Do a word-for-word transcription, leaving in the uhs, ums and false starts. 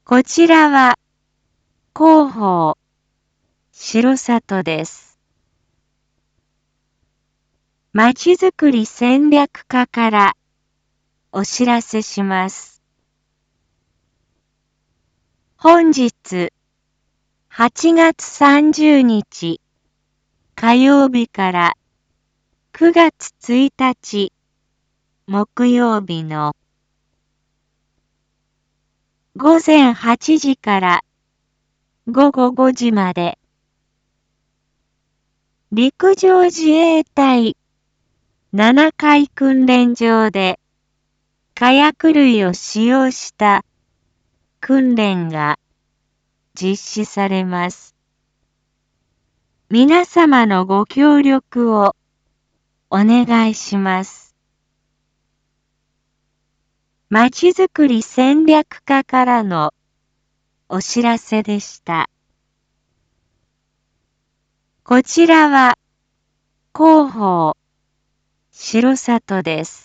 こちらは広報城里です。まちづくり戦略課からお知らせします。本日はちがつさんじゅうにち火曜日からくがつついたち木曜日のごぜんはちじからごごごじまで陸上自衛隊ななかい訓練場で火薬類を使用した訓練が実施されます。皆様のご協力をお願いします。まちづくり戦略課からのお知らせでした。こちらは広報城里です。